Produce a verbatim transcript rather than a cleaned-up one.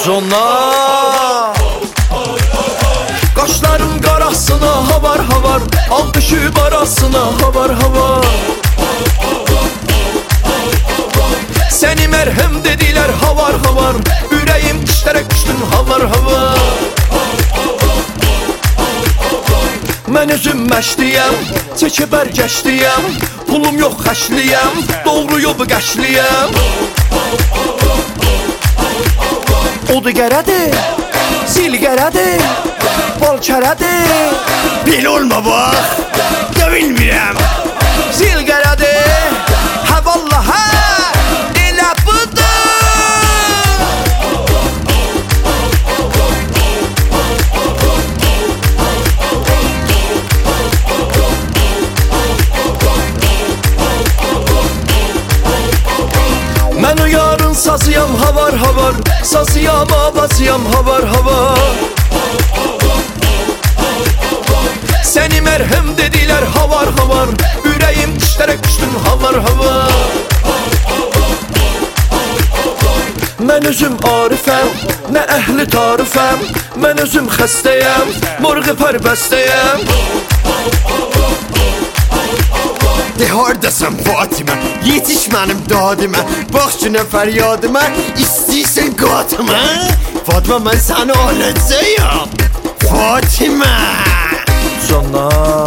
Zona Qaşların qarasına havar havar, al düşüb arasına havar havar. Səni mərhəm dedilər havar havar, ürəyim işlərək düşdün havar havar. Mən özüm məşliyəm, çəkib ərgəşliyəm, pulum yox xəşliyəm, doğru yolu qəşliyəm. Odu gərədir, sil gərədir, bol kərədir. Bil olma bax, da bilmirəm. Sil gərədir, hə vallaha, elə budur. Mən o yarın sazıyam havar havar, sazıyam avazıyam havar havar. Səni mərhəm dedilər havar havar, ürəyim işlərək düşdün havar havar. Mən özüm arifəm, nə əhli tarifəm, mən özüm xəstəyəm, morğu pərbəstəyəm. De hardasan Fatimə, yetiş mənim dadimə, bax günə fəryadımə, istəyirsən qatımə. Fatimə, mən səni alacağım Fatimə. Zona